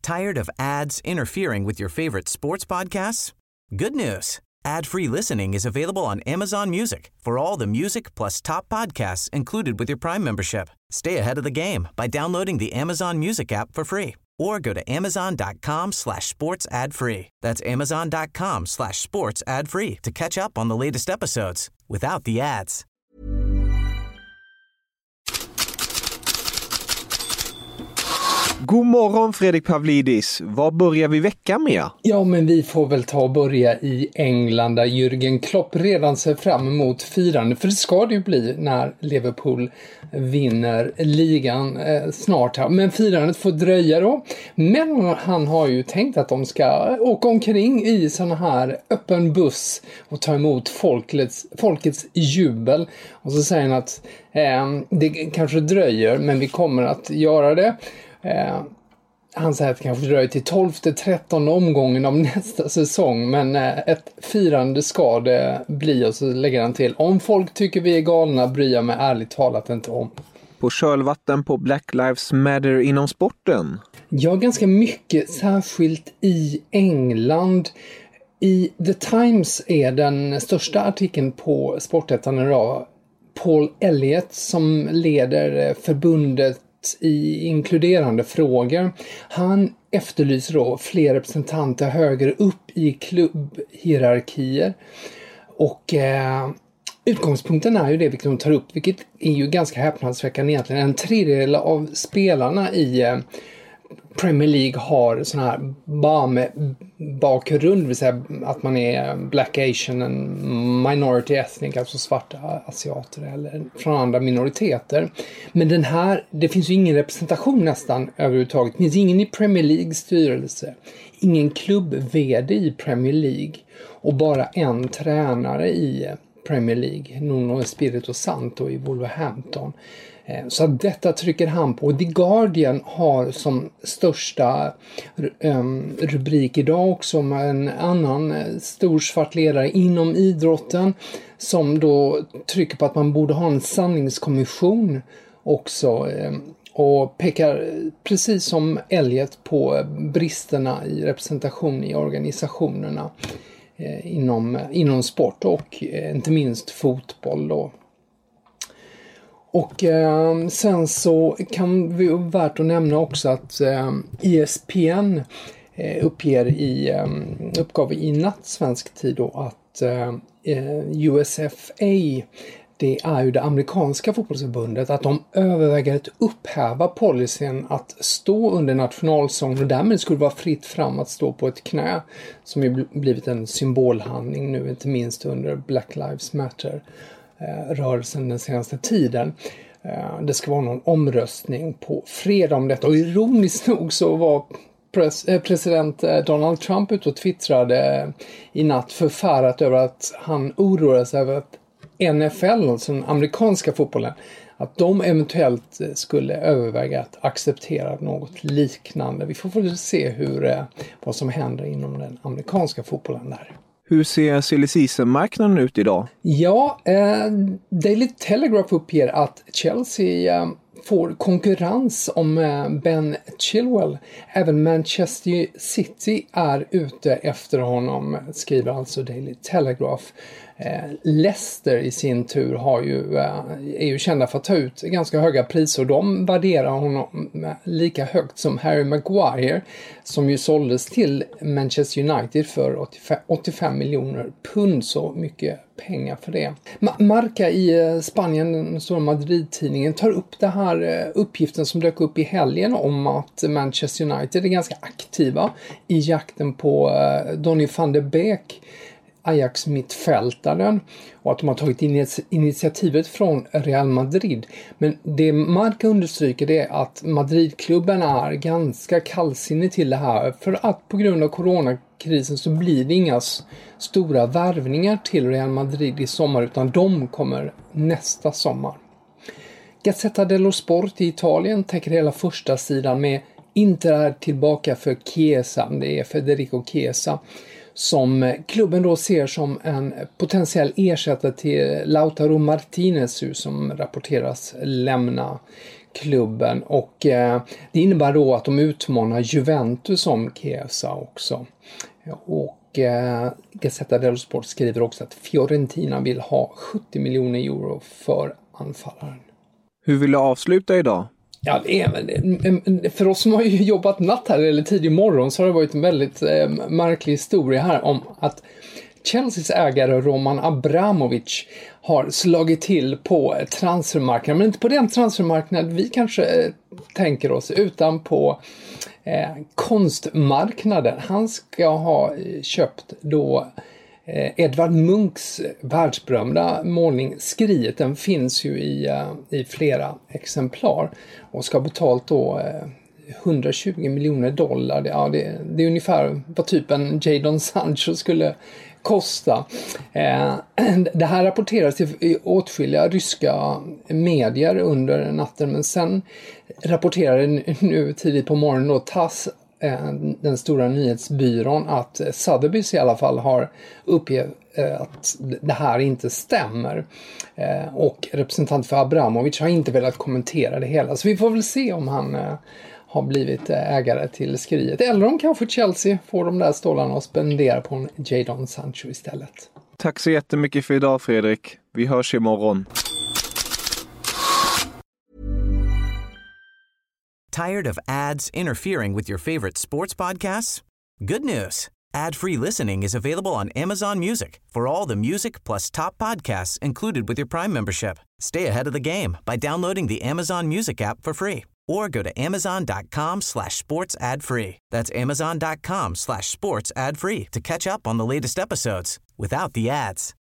Tired of ads interfering with your favorite sports podcasts? Good news. Ad-free listening is available on Amazon Music for all the music plus top podcasts included with your Prime membership. Stay ahead of the game by downloading the Amazon Music app for free or go to amazon.com/sports ad free. That's amazon.com/sports ad free to catch up on the latest episodes without the ads. God morgon Fredrik Pavlidis, vad börjar vi veckan med? Ja, men vi får väl ta och börja i England där Jürgen Klopp redan ser fram emot firande. För det ska det ju bli när Liverpool vinner ligan snart här. Men firandet får dröja då. Men han har ju tänkt att de ska åka omkring i såna här öppen buss och ta emot folkets jubel. Och så säger han att det kanske dröjer, men vi kommer att göra det. Han säger att det kanske dröjer till 12-13 omgången av nästa säsong, men ett firande ska det bli, och så lägger han till: om folk tycker vi är galna bryr jag mig ärligt talat inte om. På kölvatten på Black Lives Matter inom sporten? Ja, ganska mycket, särskilt i England. I The Times är den största artikeln på Sportettan idag Paul Elliott, som leder förbundet i inkluderande frågor. Han efterlyser då fler representanter högre upp i klubbhierarkier, och utgångspunkten är ju det vilket de tar upp, vilket är ju ganska häpnadsväckande egentligen. En tredjedel av spelarna i Premier League har sån här bakgrund, det vill säga att man är black asian, en minority ethnic, alltså svarta asiater eller från andra minoriteter. Men det finns ju ingen representation nästan överhuvudtaget. Det finns ingen i Premier Leagues styrelse, ingen klubb-vd i Premier League och bara en tränare i Premier League, Nuno Espirito Santo i Wolverhampton. Så att detta trycker han på. The Guardian har som största rubrik idag också med en annan stor svart ledare inom idrotten som då trycker på att man borde ha en sanningskommission också, och pekar precis som Elliot på bristerna i representation i organisationerna inom sport och inte minst fotboll då. Och sen så kan vi värt att nämna också att ESPN uppgav i natt svensk tid då att USFA, det är ju det amerikanska fotbollsförbundet, att de överväger att upphäva policyn att stå under nationalsång, och därmed skulle det vara fritt fram att stå på ett knä, som ju blivit en symbolhandling nu, inte minst under Black Lives Matter rörelsen den senaste tiden. Det ska vara någon omröstning på fredag om detta, och ironiskt nog så var president Donald Trump ute och twittrade i natt förfärat över att han oroar sig över att NFL, alltså den amerikanska fotbollen, att de eventuellt skulle överväga att acceptera något liknande. Vi får väl se vad som händer inom den amerikanska fotbollen där. Hur ser silly season-marknaden ut idag? Ja, Daily Telegraph uppger att Chelsea får konkurrens om Ben Chilwell. Även Manchester City är ute efter honom, skriver alltså Daily Telegraph. Leicester i sin tur är ju kända för att ta ut ganska höga priser, och de värderar honom lika högt som Harry Maguire, som ju såldes till Manchester United för 85 miljoner pund, så mycket pengar för det. Marca i Spanien, den stora Madrid-tidningen, tar upp det här uppgiften som dök upp i helgen om att Manchester United är ganska aktiva i jakten på Donny van de Beek, Ajax-mittfältaren, och att de har tagit initiativet från Real Madrid. Men det Marca understryker det är att Madridklubben är ganska kallsinnig till det här, för att på grund av coronakrisen så blir det inga stora värvningar till Real Madrid i sommar, utan de kommer nästa sommar. Gazzetta dello Sport i Italien täcker hela första sidan med Inter är tillbaka för Chiesa, det är Federico Chiesa, som klubben då ser som en potentiell ersättare till Lautaro Martinez, som rapporteras lämna klubben, och det innebär då att de utmanar Juventus om Chiesa också. Och Gazzetta dello Sport skriver också att Fiorentina vill ha 70 miljoner euro för anfallaren. Hur vill du avsluta idag? Ja, för oss som har ju jobbat natt här eller tidig morgon så har det varit en väldigt märklig historia här om att Chelseas ägare Roman Abramovich har slagit till på transfermarknaden, men inte på den transfermarknad vi kanske tänker oss, utan på konstmarknaden. Han ska ha köpt då Edvard Munchs världsberömda målning Skriet. Den finns ju i flera exemplar och ska ha betalt då $120 miljoner. Ja, det är ungefär vad typen Jadon Sancho skulle kosta. Det här rapporteras i åtskilliga ryska medier under natten, men sen rapporterade nu tidigt på morgonen då TASS, den stora nyhetsbyrån, att Sotheby's i alla fall har uppgett att det här inte stämmer. Och representant för Abramovich har inte velat kommentera det hela. Så vi får väl se om han har blivit ägare till Skriet. Eller om kanske Chelsea får de där stålarna och spendera på en Jadon Sancho istället. Tack så jättemycket för idag, Fredrik. Vi hörs imorgon. Tired of ads interfering with your favorite sports podcasts? Good news. Ad-free listening is available on Amazon Music for all the music plus top podcasts included with your Prime membership. Stay ahead of the game by downloading the Amazon Music app for free or go to amazon.com/sports ad free. That's amazon.com/sports ad free to catch up on the latest episodes without the ads.